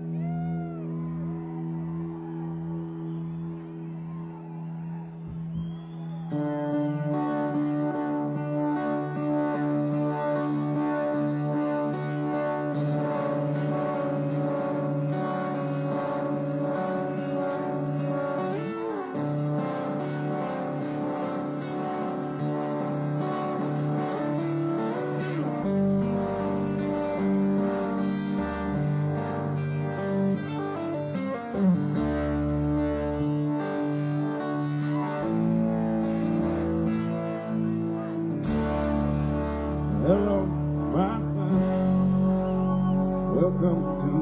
Hello, my son. Welcome to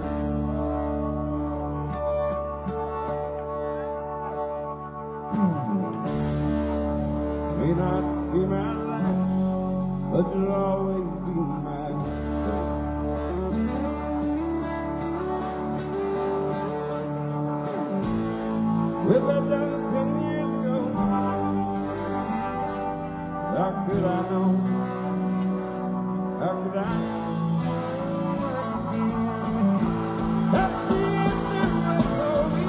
may not be my life, but you'll always be my son. Wish I'd done this 10 years ago. How could I know? How could I? That's the answer for me.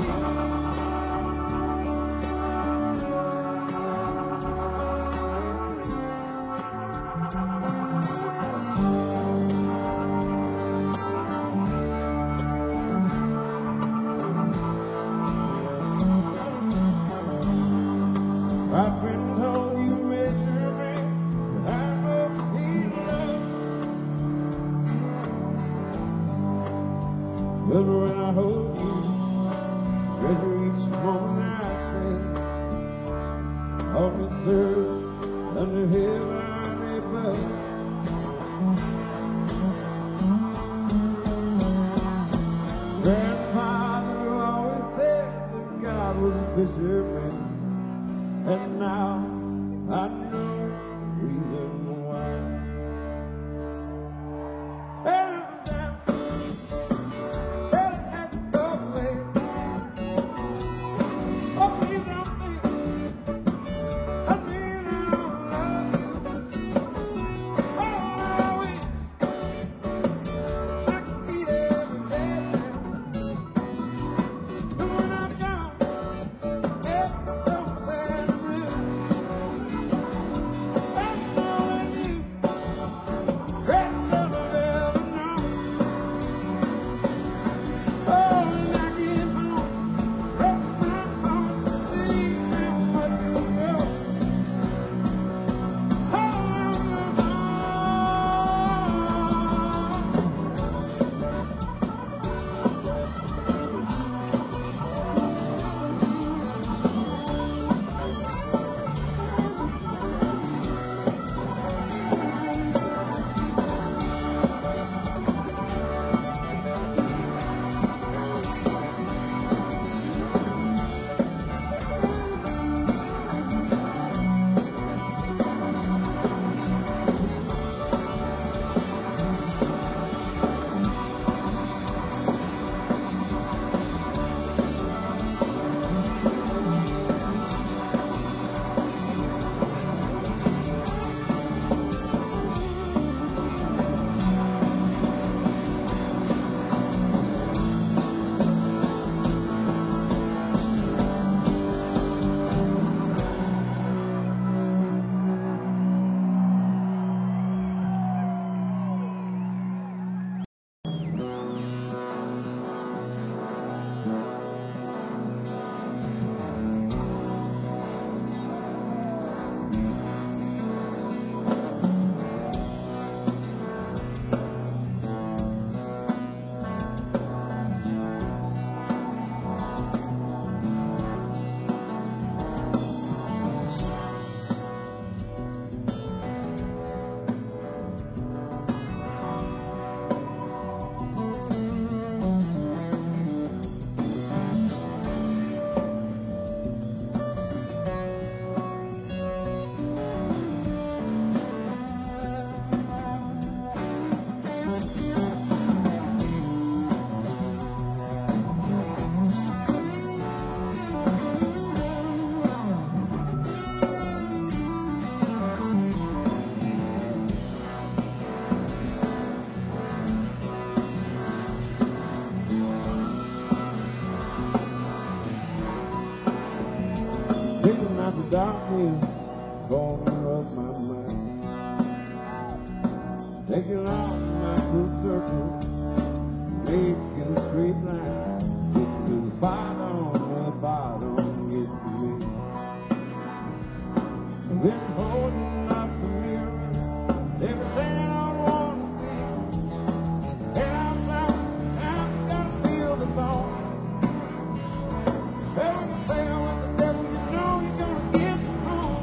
My friend told you measure me, but I must need love. But when I hold you, treasure each moment I spend. On the third, under heaven above. Grandfather always said that God was a fisherman, and now I know the reason why. There's a time that it has to go away. Oh, please don't think I mean I don't love you. darkness corner of my mind. Taking off my full circle, making a straight line. Get to the bottom, get to me. I've been holding up the mirror, everything I want to see. And I'm gotta feel the bone. Hey, fail with the devil, you know you're gonna get home.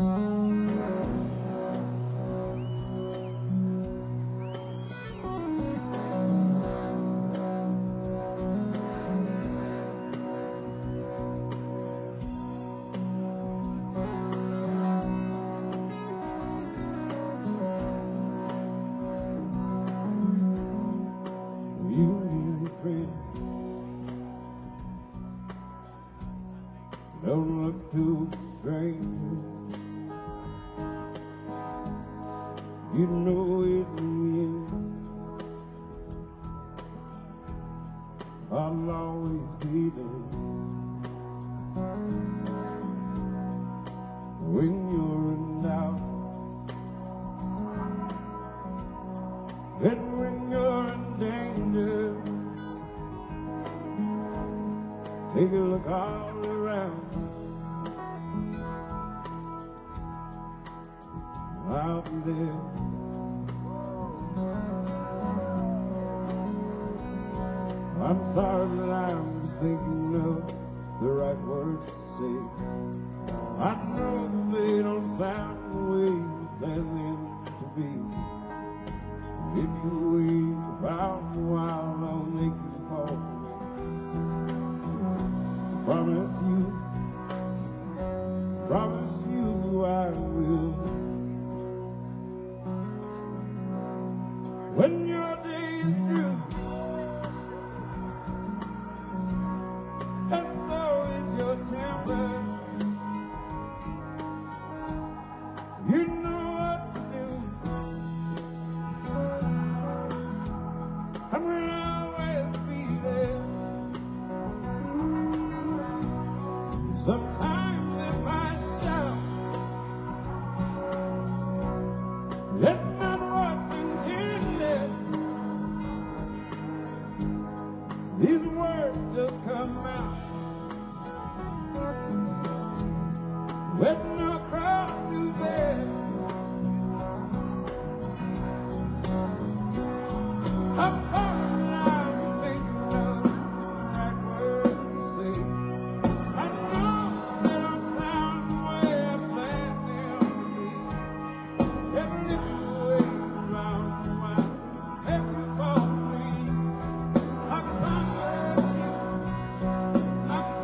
Don't look too strange. You know it in the end. I'll always be there when you're in doubt, and when you're in danger. Take a look all around. Out there, I'm sorry that I'm just thinking of the right words to say. I know that they don't sound the way you plan them to be. If you wait about a while, I'll make you fall for me. Promise you I will. When your day is through, and so is your temper, you know what to do. I'm gonna always be there. Sometimes if I shout, that's not what's intended. These words just come out with no cross to bear. I'm sorry that I was thinking of the right words to say. I know they don't sound the way I planned them to be. Every little way around the while, every fall for me. I promise you I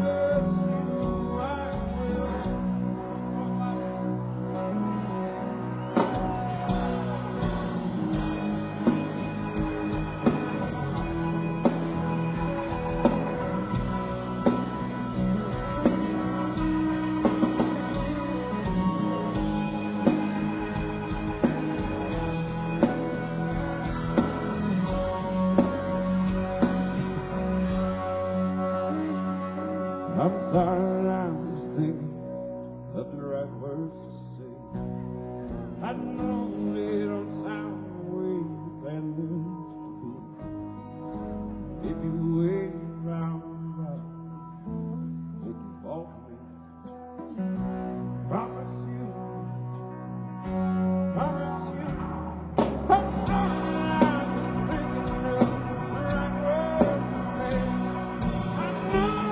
I'm sorry, I'm just thinking of the right words to say. I know they don't sound the way you planned them to be. If you wait around, I'll make you fall for me. Promise you. I'm sorry, I'm just thinking of the right words to say. I know.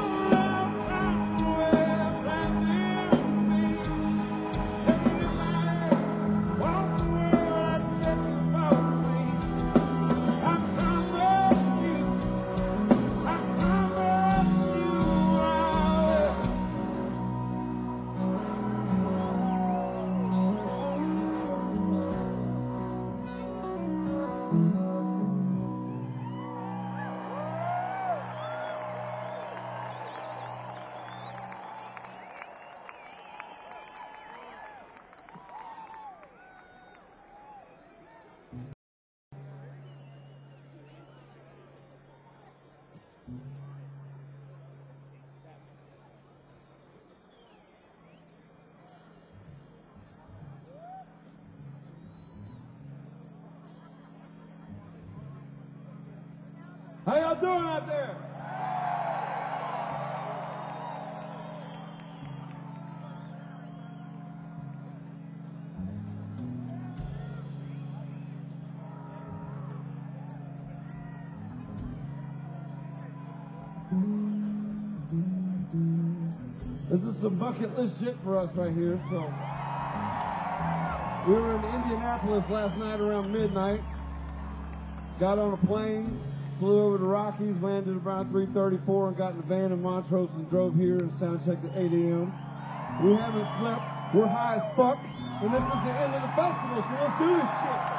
How y'all doing out there? This is some bucket list shit for us right here, so We were in Indianapolis last night around midnight. Got on a plane, flew over to Rockies, landed around 3:34, and got in a van in Montrose and drove here and sound checked at 8 a.m. We haven't slept. We're high as fuck. And this is the end of the festival, so let's do this shit.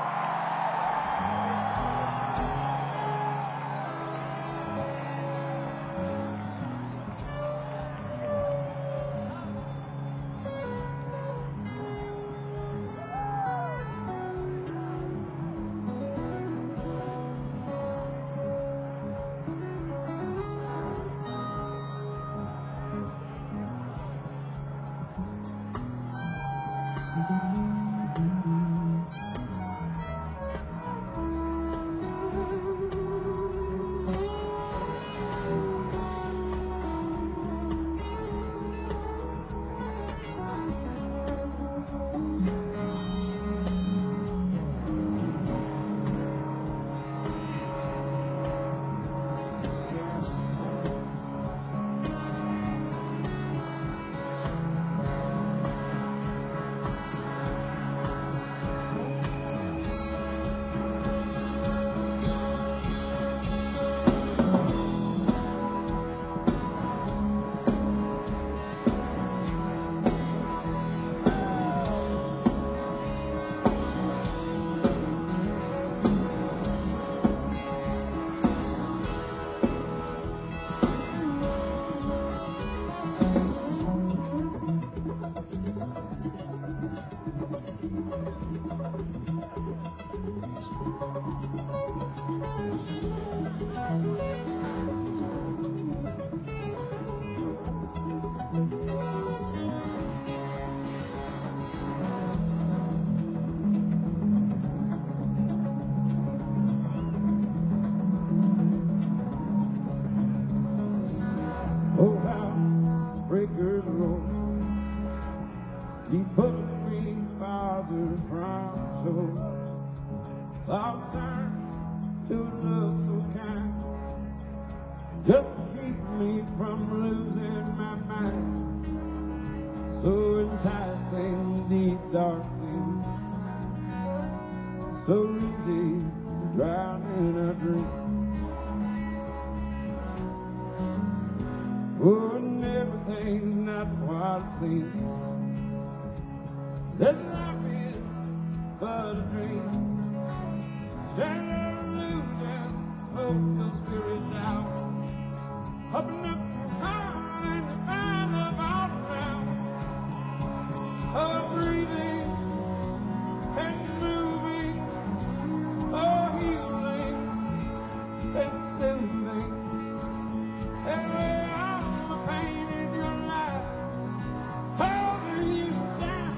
Oh, how breakers roll, keep us free, Father, from shore. I'll turn to love so kind, just to keep me from losing my mind. So enticing, deep, dark sea, so easy to drown in a dream. Oh, and everything's not what it seems. This life is but a dream. Shadow illusion, hope the spirit out. Open up your heart and you find love all around. Oh, breathing and moving, oh, healing and soothing. And pain in your life, holding you down.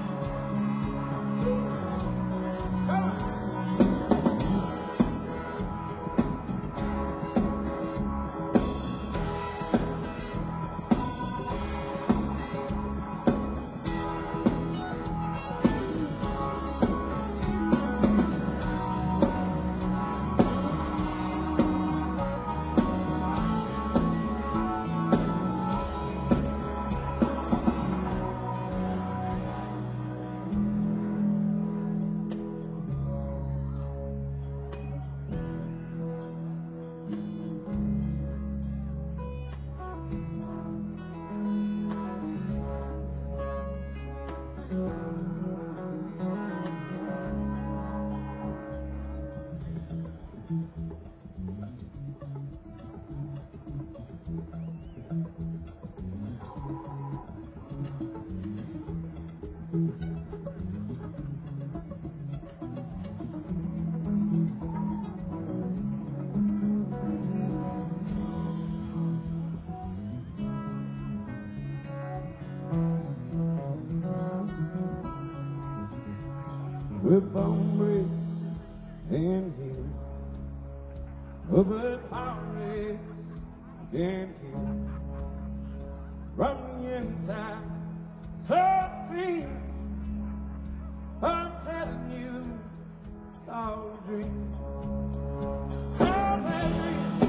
With bone breaks and heal, but heartaches can't heal. From the inside, so it seems. I'm telling you, it's all a dream. All a dream.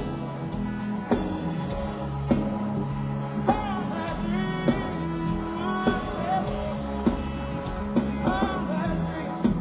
All a dream. All a dream.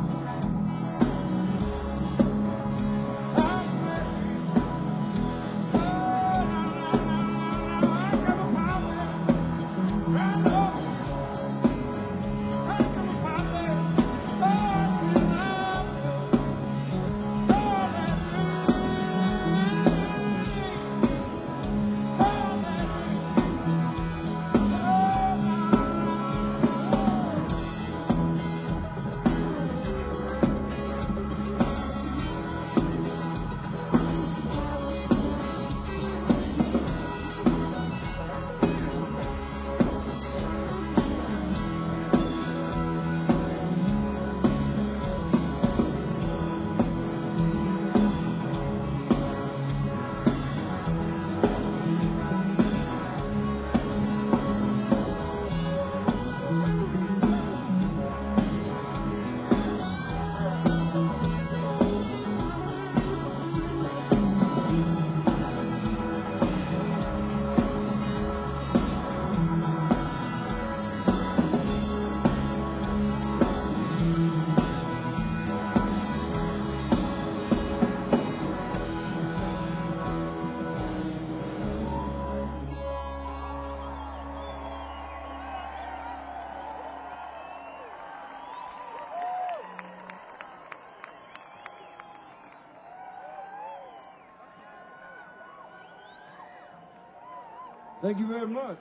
Thank you very much.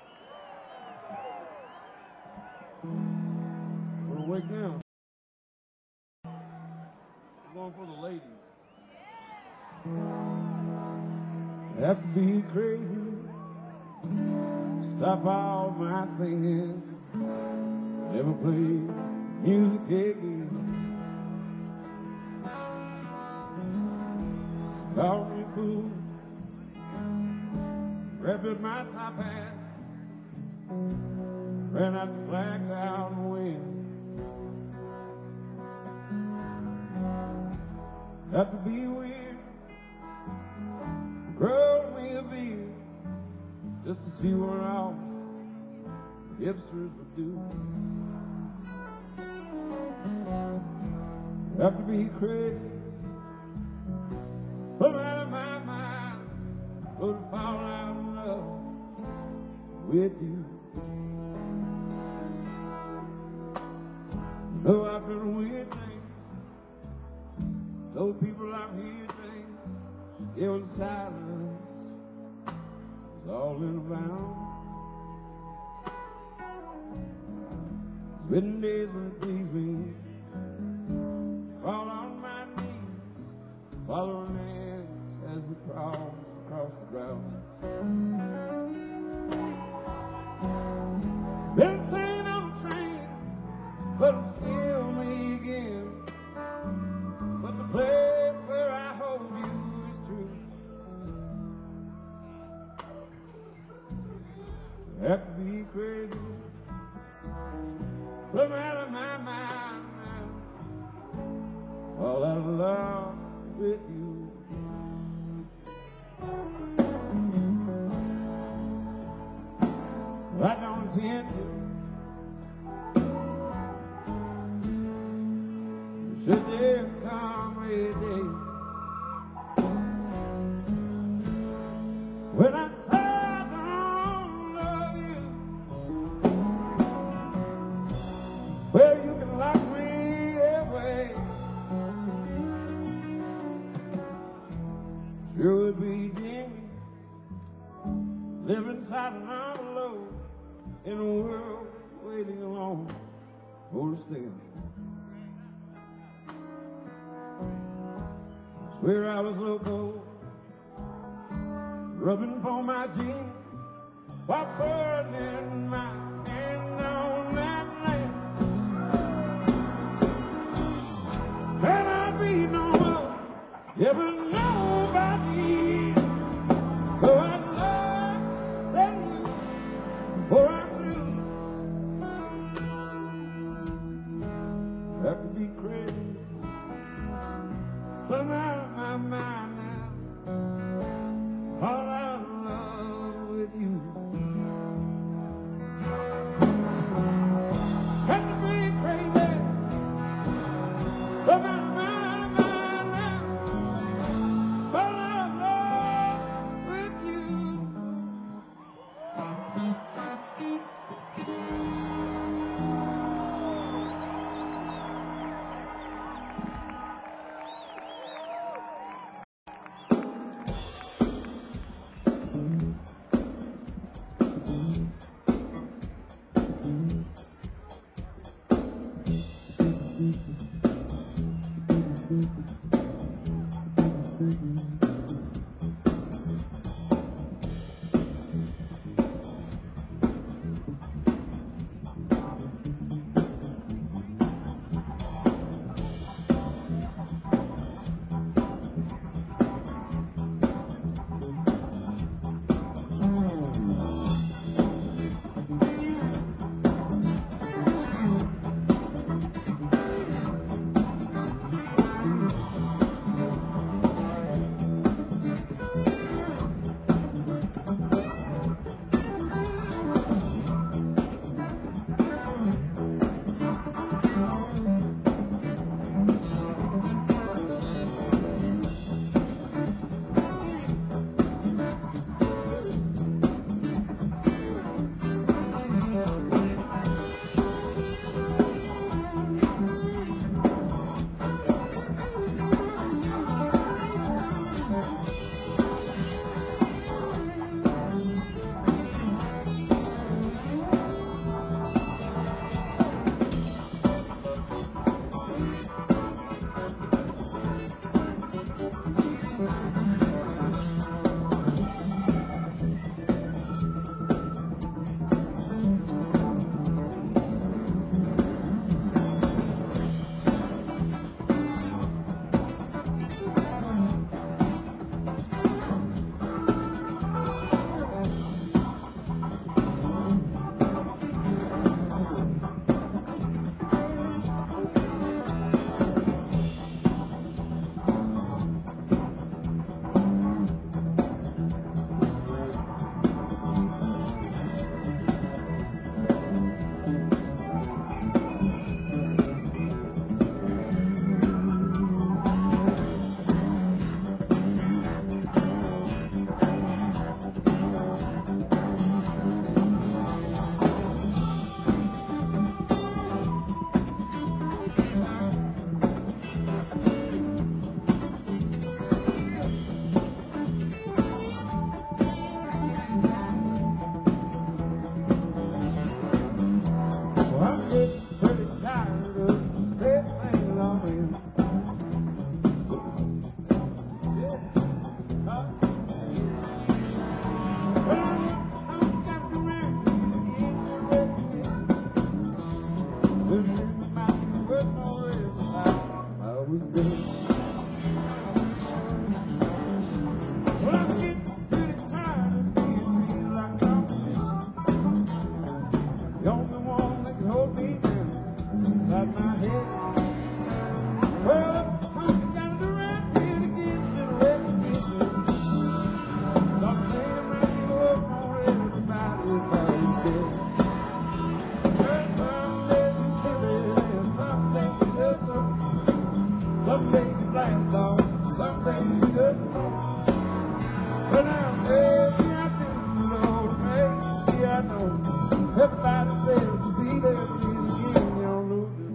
We're awake now. I'm going for the ladies. Have to be crazy. Stop all my singing. Never play music again. Call me fool. Wrapped in my top hat. Ran out the flag down the wind. Have to be weird. Grow me a beard just to see what all hipsters would do. Have to be crazy. Put out of my mind. Go to fall out in love with you. Though I've done weird things, told people I'm here things, it was silence, it's all in a bound. Spending days when it pleased me, fall on my knees, following ants as they crawl across the ground. Been sitting on a train, but it'll steal me again. But the place where I hold you is true. I have to be crazy, but I'm out of my mind now. Fall out of love with you. I don't intend to. Should there come a day when I say I don't love you, well, you can lock me away. Sure would be dingy, live inside an envelope in a world waiting alone for a stand. Swear I was loco, rubbing for my jeans while burning my hand on that lamp. And I'd be no more, ever nobody. So I'd love send you before I'm through. Have to be crazy, but I'm out of my mind now. All out of love with said. Some days you feel it, and some days you just don't. Some days you blast off, some days you just don't. But now maybe I do know, maybe I know. Everybody says to be there to be the king, you don't lose it.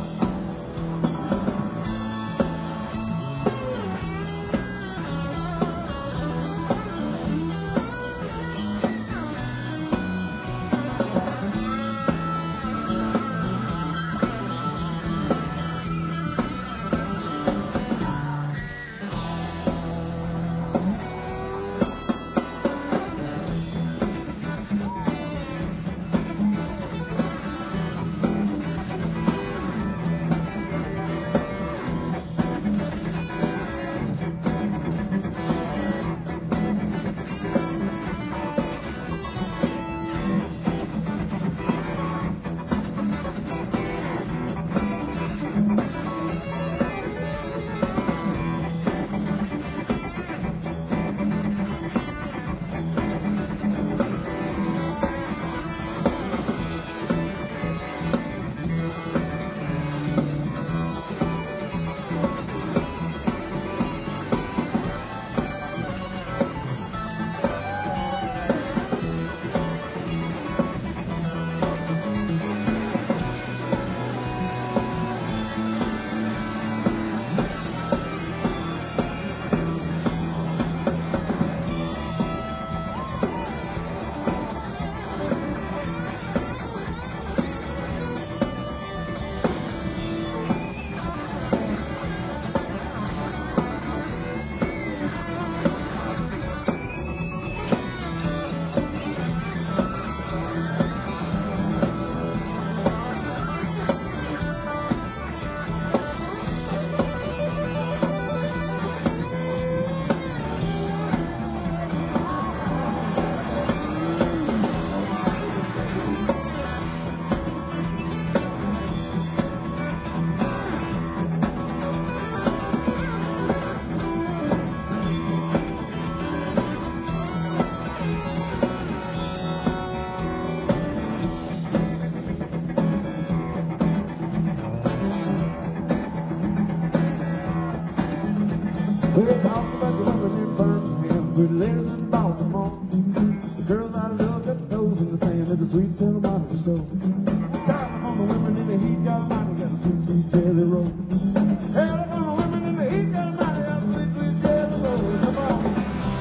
We're talking about the women in Birmingham, pretty ladies in Baltimore, the girls I love got the toes in the sand at the sweet Santa Monica store. California women in the heat got money, got the sweet, sweet jelly roll. California women in the heat got money, got the sweet, sweet jelly roll. Come on.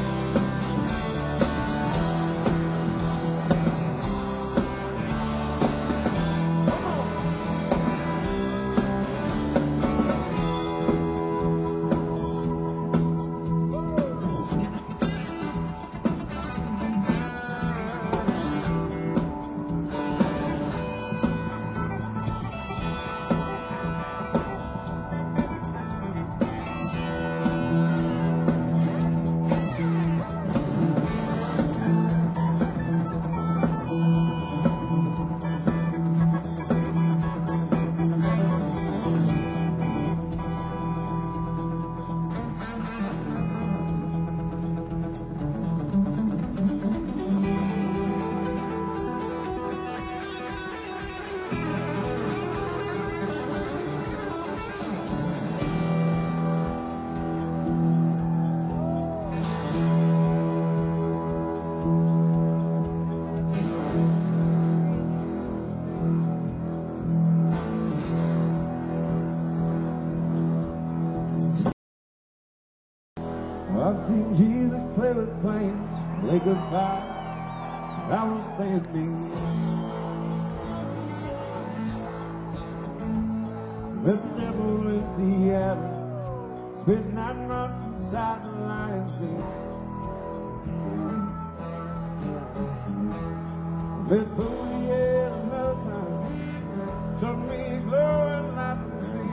I've seen Jesus play with flames, lake of fire, I was standing. With the devil in Seattle, spent 9 months inside the lion's den. With Booyah another time, took me glowing like the sea.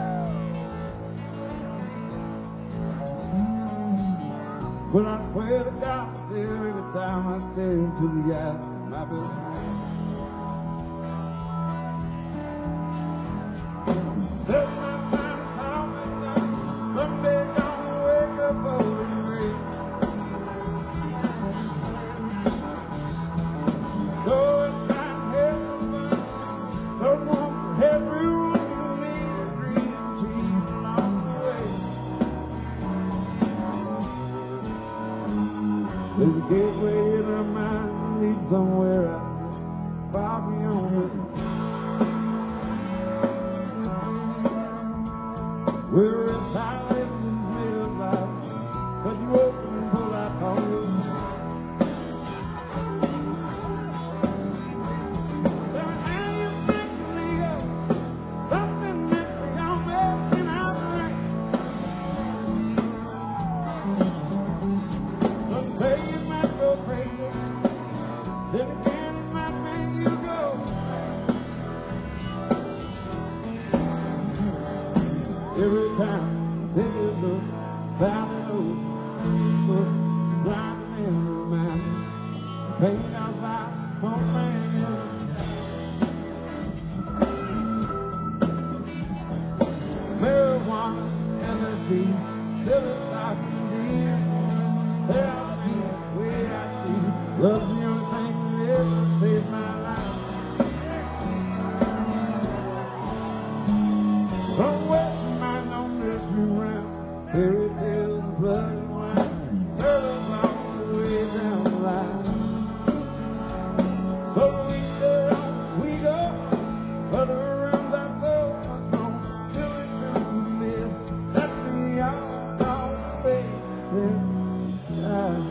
But I swear to God, still every time I stare into the eyes of my best friend. There's my sign of something, someday gonna wake up old and gray. Going every time take a look, sound it over, blinding in the mind, pain our lives for man. Marijuana, LSD, psilocybin, therapy, way I see, love's the only thing that ever saved my life. Don't waste your mind on this round, fairy tales and blood and wine, turtles all the way down the line. So we go, further around our souls, strong, till it comes to live, that beyond all space and time.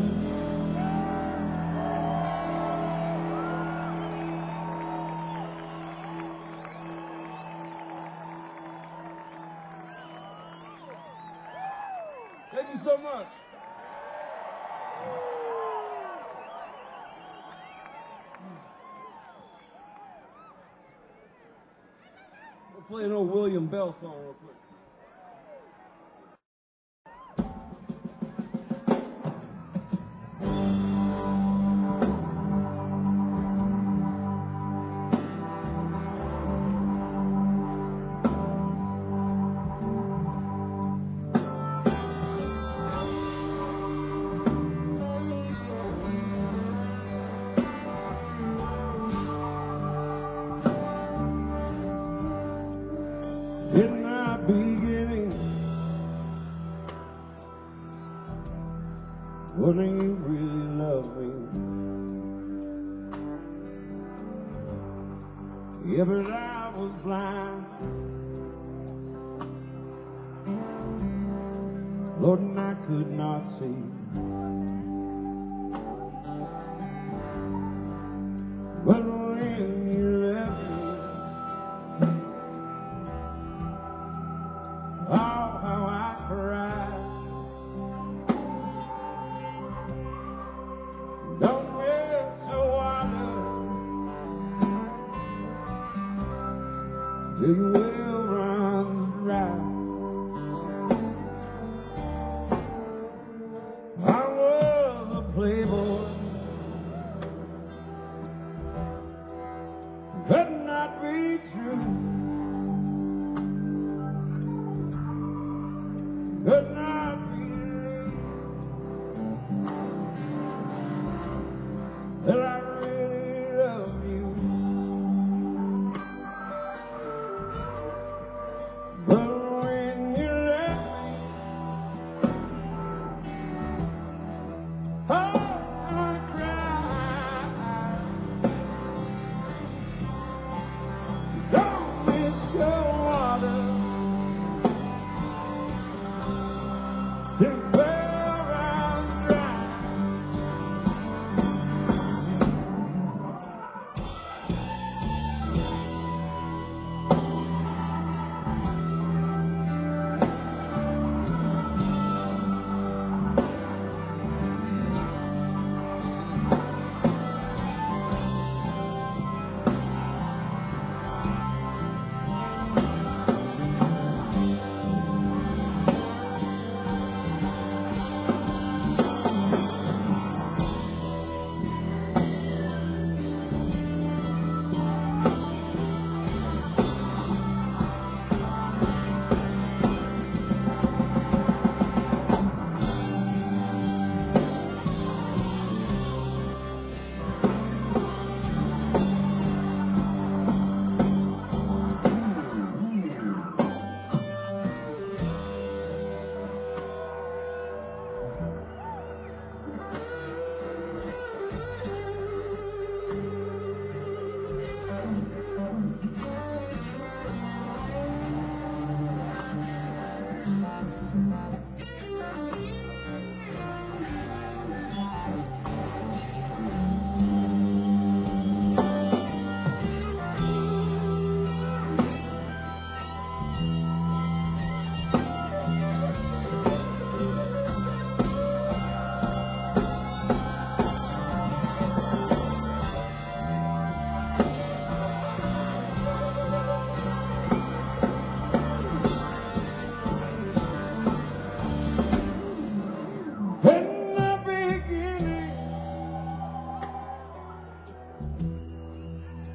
Thank you so much. We'll play an old William Bell song real quick. In my beginning, wouldn't you really love me? Yeah, but I was blind, Lord, and I could not see. But when you left me, oh, how I cried. Don't rest so water till your well runs dry. I was a playboy, could not be true. Could not believe that I really love you.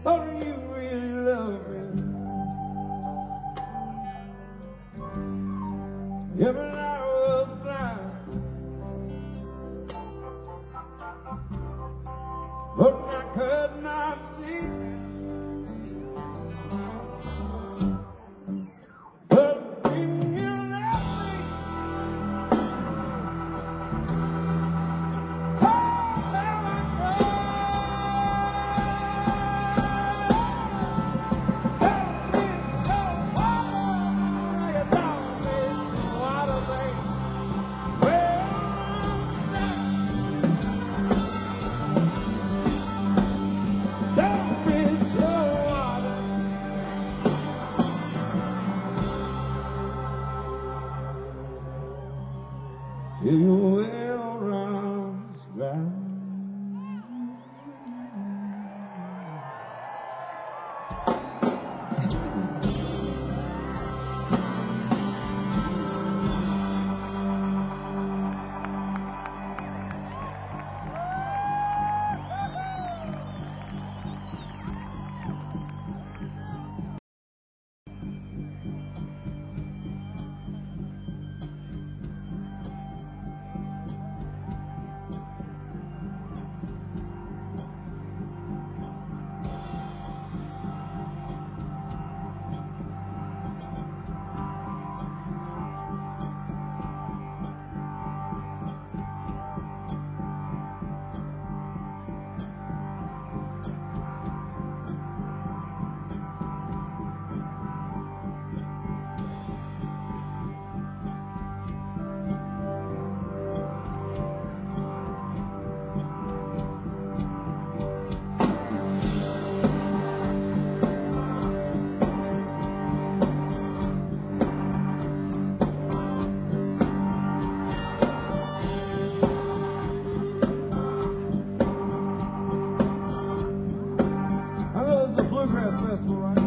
Oh, do you really love me? Every night I was blind, but I could not see. But when you left me, oh, how I cried. Help me, so water, you don't need water, babe. Well, don't be so water. Till your well runs dry. I know this is a bluegrass festival, right?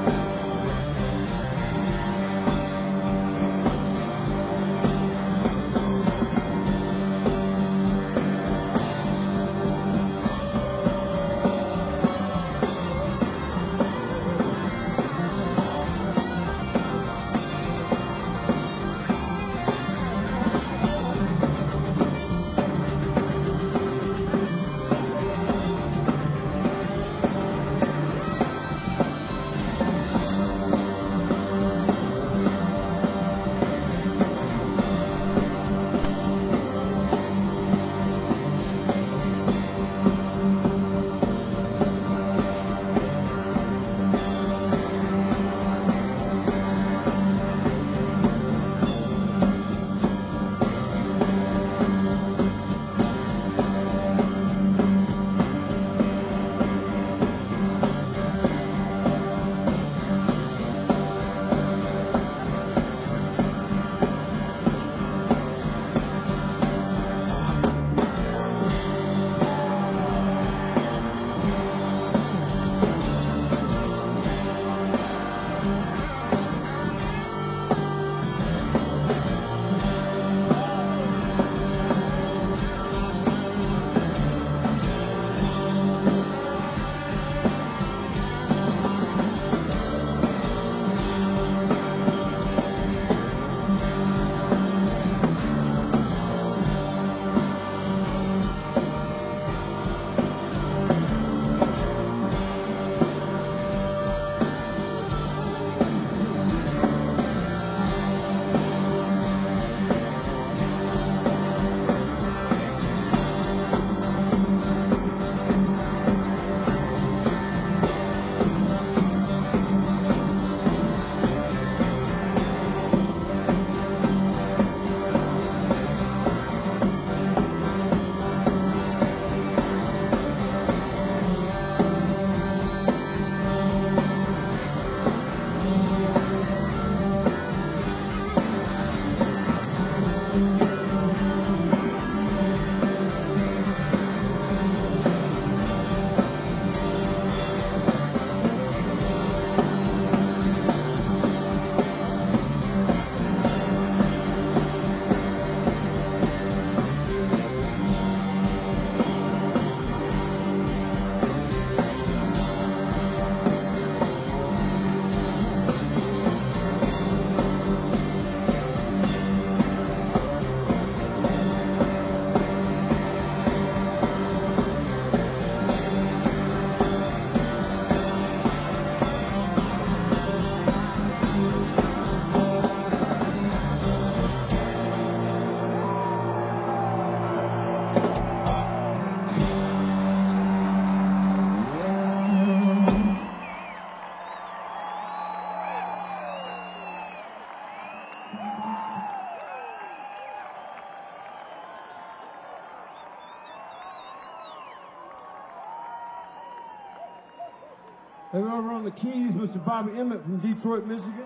And over on the keys, Mr. Bobby Emmett from Detroit, Michigan.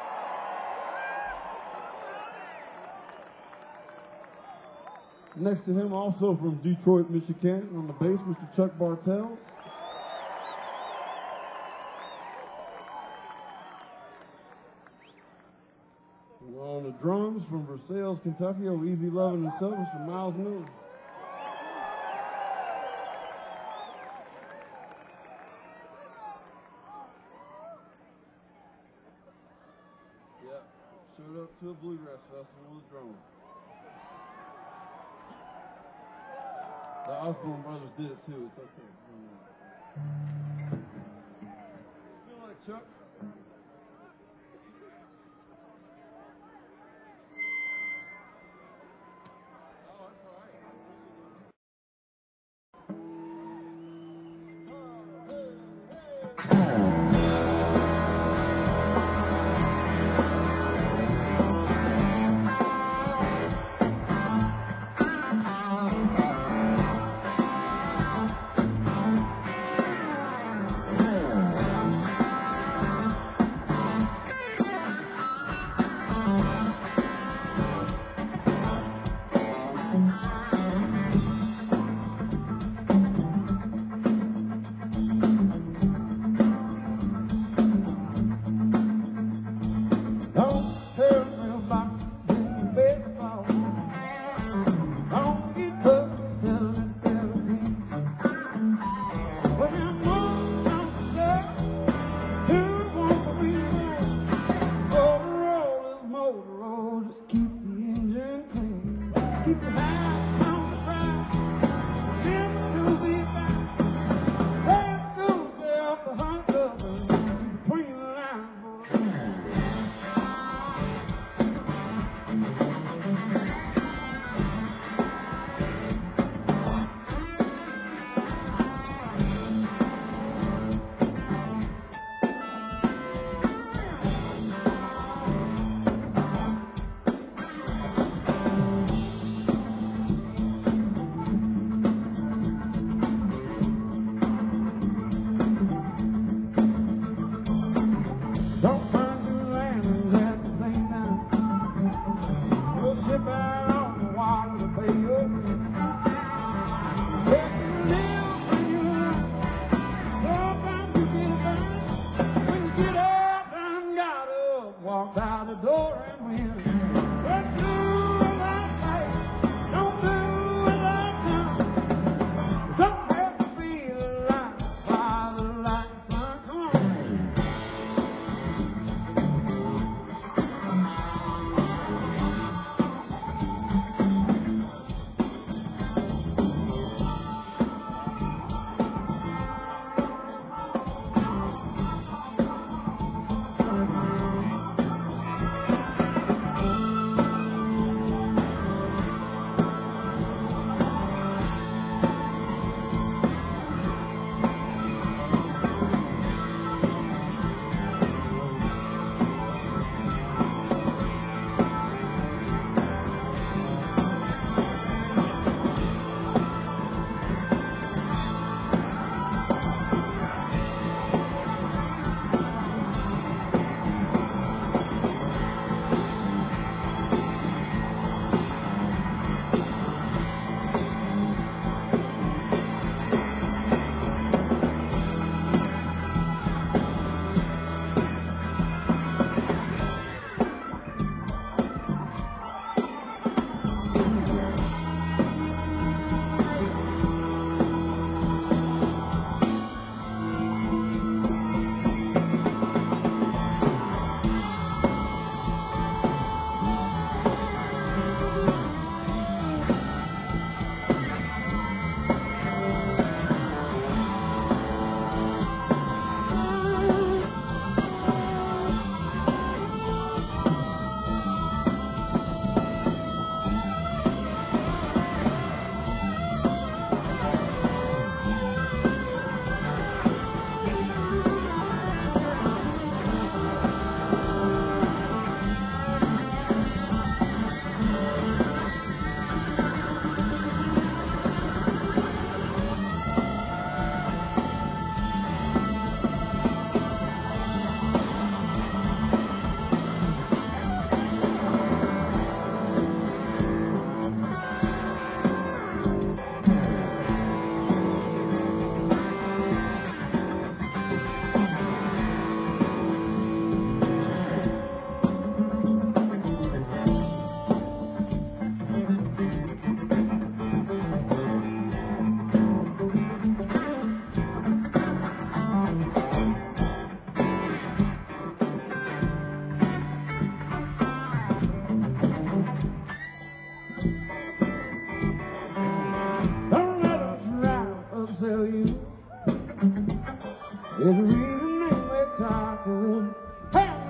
Next to him, also from Detroit, Michigan, on the bass, Mr. Chuck Bartels. And on the drums from Versailles, Kentucky, Easy Loving himself, Mr. Miles Miller. Showed up to a bluegrass festival with drums. The Osborne brothers did it too. It's okay. Feel like Chuck? Oh, that's all right.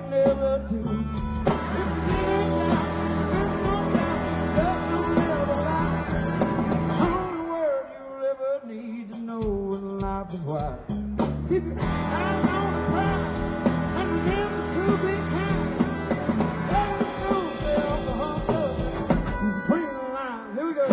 never do. If you there's no doubt, love will never lie. Only word you'll ever need to know in life is why. Keep your eyes on the prize and remember to be kind. Never show yourself the hunger between the lines. Here we go.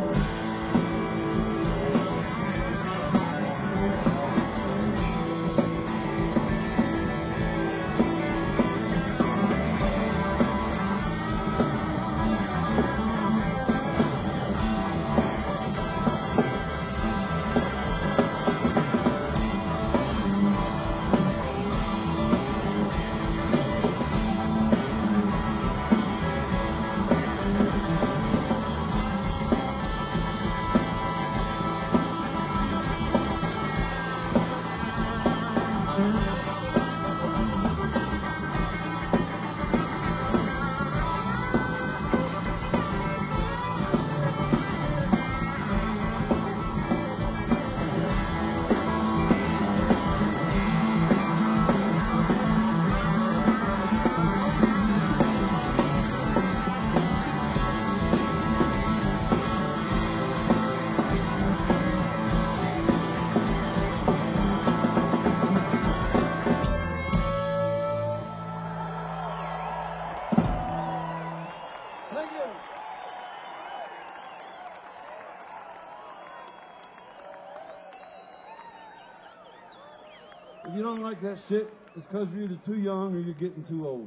Thank you. If you don't like that shit, it's because you're either too young or you're getting too old.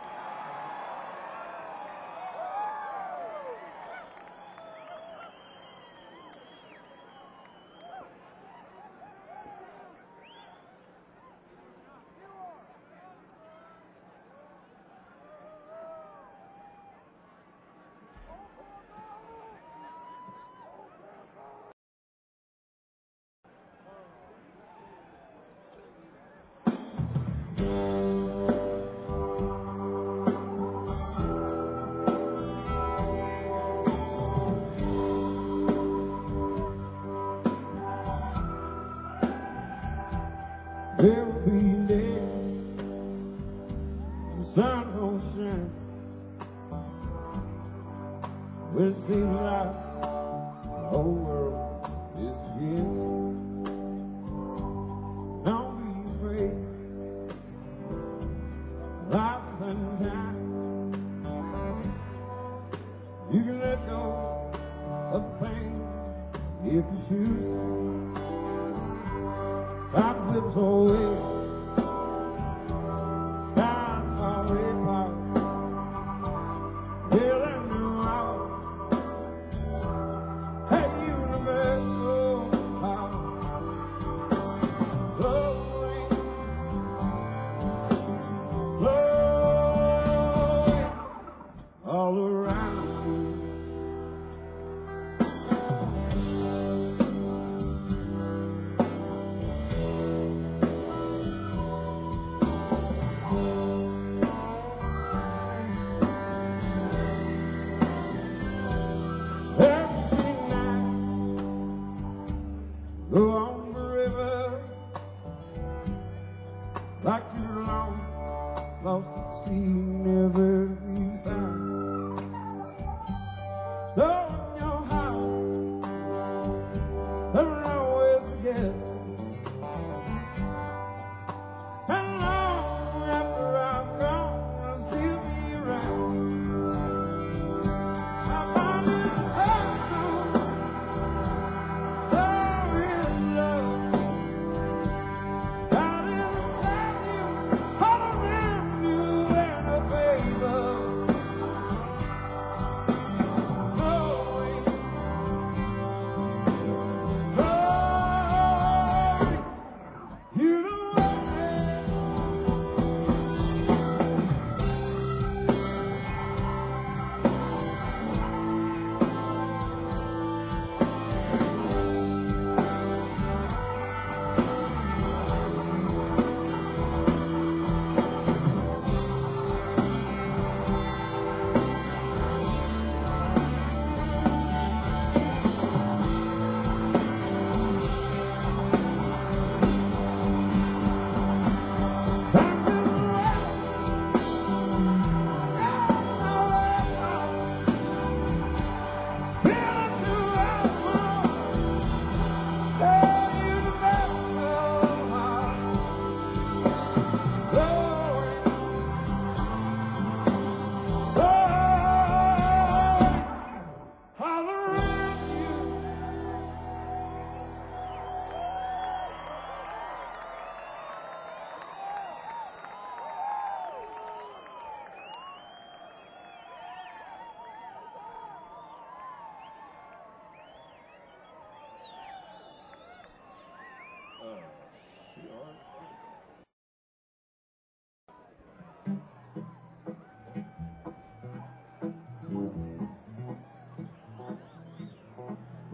There will be days the sun won't shine, when it seems like the whole world is against you. Don't be afraid, life is unkind. You can let go of pain if you choose. Time slips away, skies fall way apart. They'll let me out. Hey, universal power, flowing, flowing all around you. Every night, go on forever, like you're lost at sea, never be found. Stone in your house, they're always together. And long after I'm gone, I'll still be around. I find it personal, so in love. God is inside you, all around you, and a favor.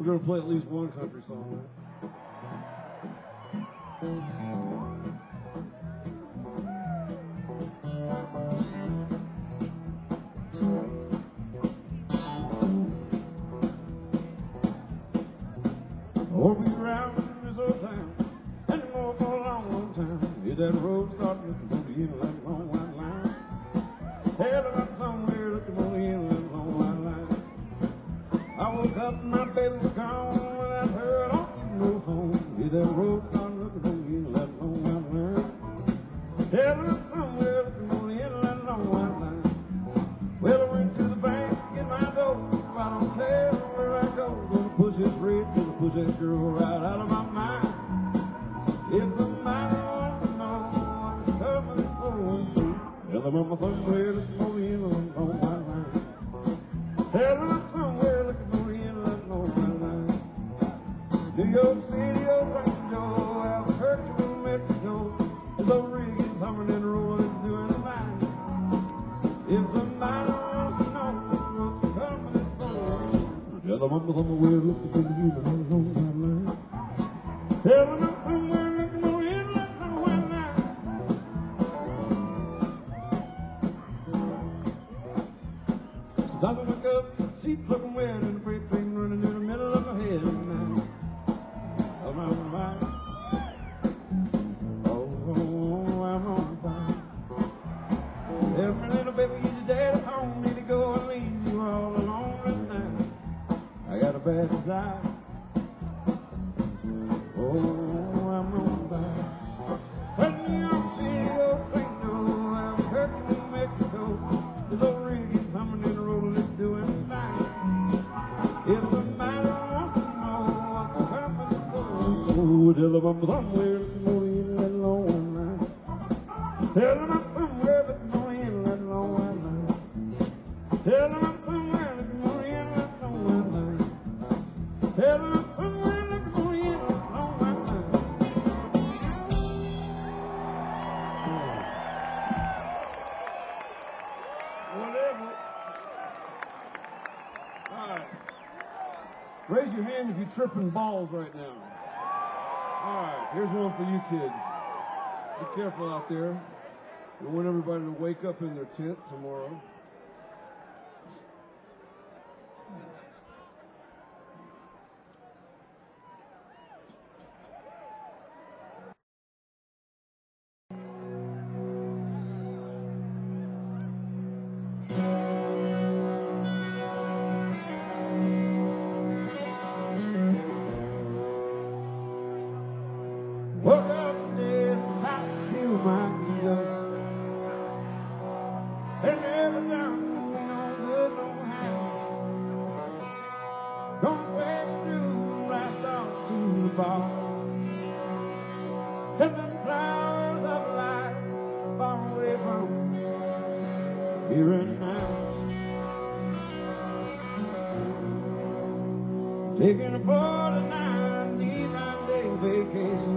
We're going to play at least one country song. Oh, we round this old town, and more for a long, long time. Hear that road start looking for the end of that long white line. Head about somewhere looking for the end of that long white line. I woke up and my baby was gone, and I heard on no home. Hear that road start looking for the end of that long white line. Head about somewhere looking for the end of that long white line. Well, I went to the bank, get my dough. I don't care where I go. Gonna push this red till I push that girl right out of my mind. If somebody wants to know what's coming so sweet, tell them I'm somewhere looking for the end of that long white line. Tell them I'm somewhere looking for the end of that long white line. New York City, oh St. Joe, Albuquerque, New Mexico. There's a rig is humming and rolling, it's doing fine. If somebody wants to know what's coming so sweet, tell them I'm somewhere looking for the end of that long white line. Tell them I'm somewhere looking for the end of that long white line. Time to wake up, sheets looking wet, and the freight train running in the middle of my head. I'm on fire. Oh, I'm on fire. Every little baby, is your daddy home? Need to go and leave you all alone right now. I got a bad desire. Oh, I'm on fire. When New York City, oh St. Joe, Albuquerque, New Mexico, there's a rig is humming and rolling, it's doing fine. If somebody wants to know what's coming so tell them I'm somewhere looking for the end of that long white line. Tell them I'm somewhere looking for the end of that long white line. Tell them I'm somewhere looking for the end of that long white line. Tell them I'm somewhere looking for the end of that long white line. Whatever. All right. Raise your hand if you're tripping balls right now. All right, here's one for you kids. Be careful out there. We want everybody to wake up in their tent tomorrow. Woke up today, decided to feel my love. They never done me no good, no how. Gonna break through, blast off to the bar. And the flowers of life far away from here and now. Taking a 49, 9-day vacation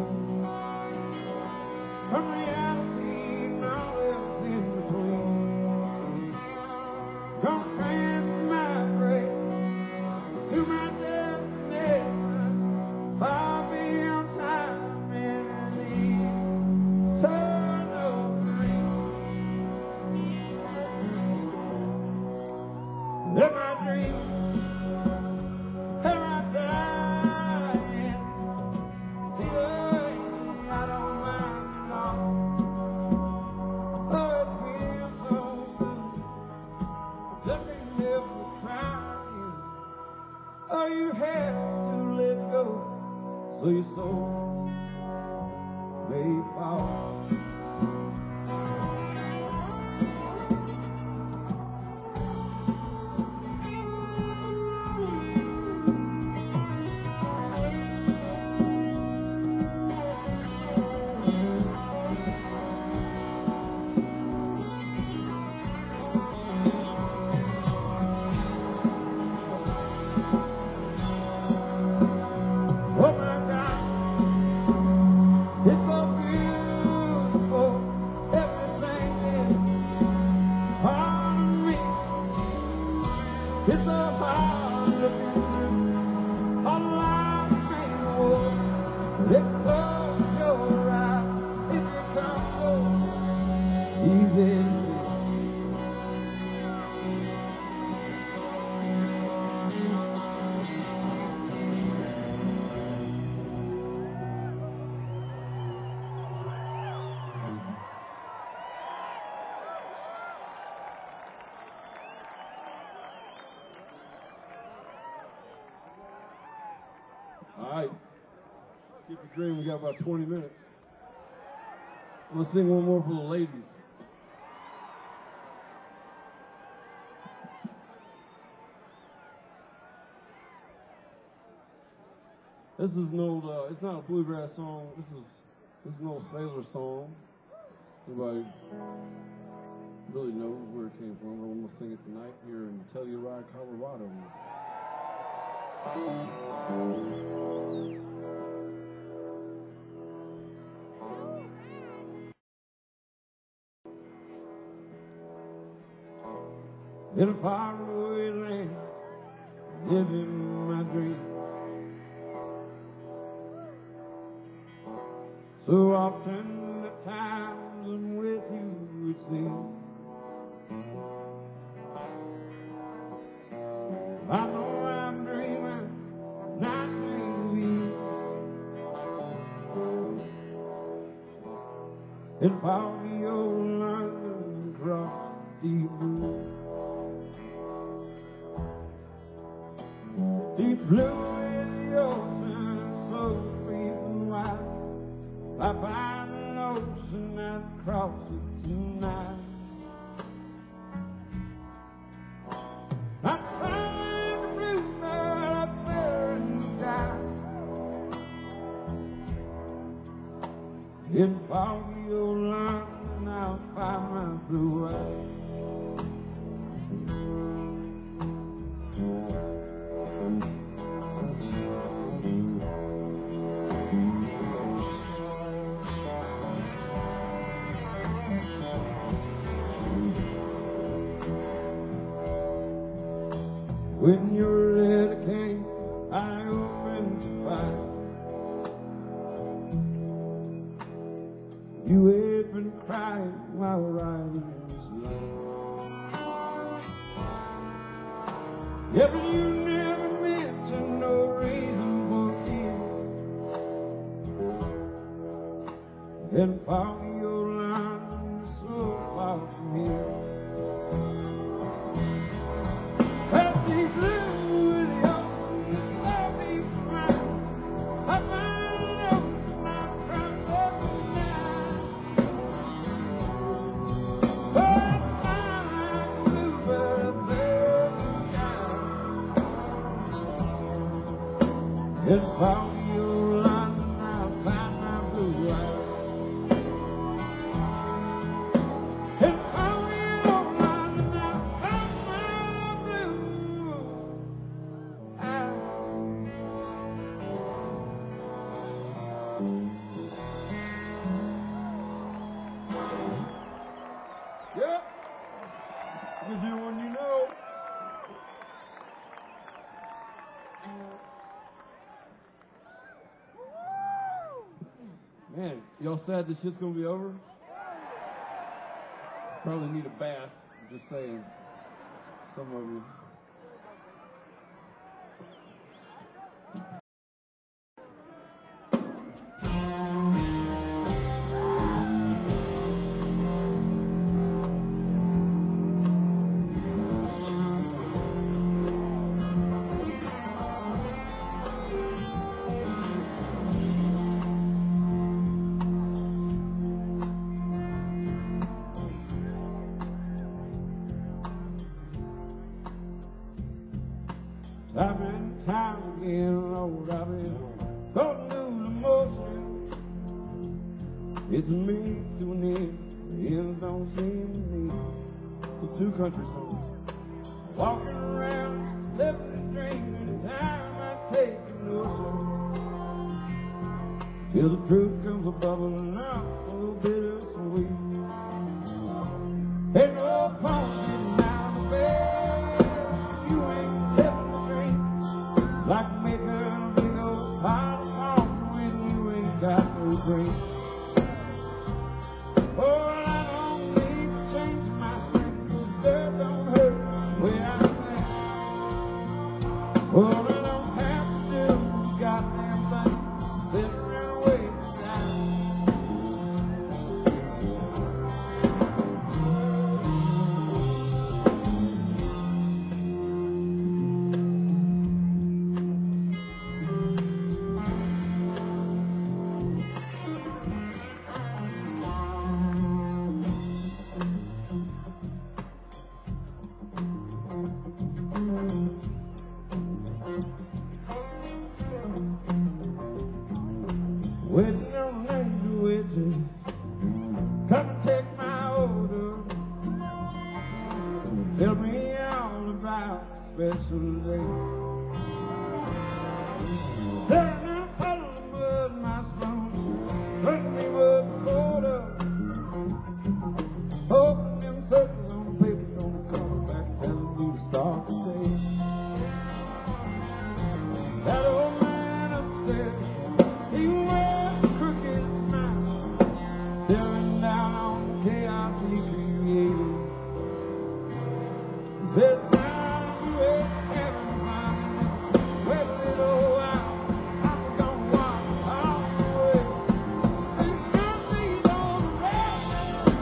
from reality and all else in between. Gonna transmigrate to my destination, far beyond time and eternal dream. Let my dreams, let my dying, see the Keep it green. We got about 20 minutes. I'm gonna sing one more for the ladies. This is an old. It's not a bluegrass song. This is an old sailor song. Nobody really knows where it came from, but I'm gonna sing it tonight here in Telluride, Colorado. In a faraway land, living my dream. So often the times I'm with you, it seems. I know I'm dreaming, not dreaming. In foggy old London, across the deep blue. Deep blue in the ocean, so free and wide. I find an ocean and cross it tonight. I find the bluebird up there in the sky. In foggy old London, I'll find my blue eyes. When your letter came, I opened to find you had been crying while writing this line. Yeah, but you never mentioned no reason for tears. And foggy old London, so far from here. If foggy old London, I'll find my blue eyes. If foggy old London, I'll find my blue eyes. Yep. You do when you know. Man, y'all sad this shit's gonna be over? Probably need a bath, I'm just saying. Some of you. Time and time again, Lord, I've been going through the motion. It's a means to an end, the ends don't seem to meet. So two country songs. Walking around, living a dream, and time I take a notion. Till the truth comes a bubbling up, so bittersweet. Ain't no point getting out of bed, you ain't living the dream. Like making a big old pile of corn when you ain't got no dream. Oh, I don't need to change my strength, 'cause dirt don't hurt the way I think. Oh, I don't have to do a goddamn thing, sitting around waiting down. Tell me all about the special day. Turn out puddle of mud, my spoon, put me with the quarter. Hoping them circles on paper don't come back telling me to start the day. That old man upstairs, he wears a crooked smile, staring down on the chaos he created. He said, "Son, you ain't having fun. Wait a little while, I'm gonna walk all the way. These mercies on the road."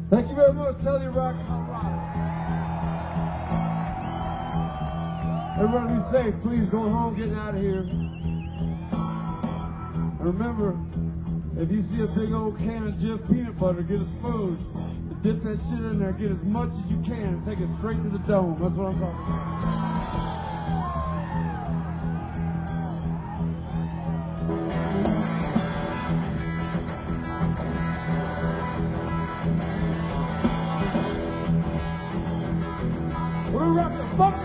Thank you very much. Tell you rock, Colorado. Everybody be safe. Please go home, getting out of here. And remember, if you see a big old can of Jif peanut butter, get a spoon. Dip that shit in there, get as much as you can, and take it straight to the dome. That's what I'm talking about. We're rocking fuck.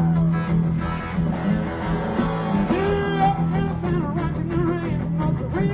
Yeah, I'm rocking the rain,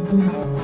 Thank you.